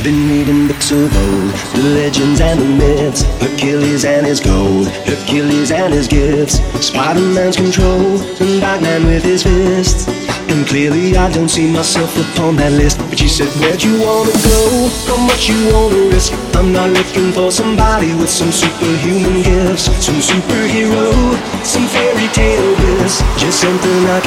been reading books of old, the legends and the myths, Hercules and his gold, Hercules and his gifts, Spider-Man's control, and Batman with his fists. And clearly I don't see myself upon that list. But she said, where'd you wanna go? How much you wanna risk? I'm not looking for somebody with some superhuman gifts, some superhero, some fairy tale bliss. Just something I can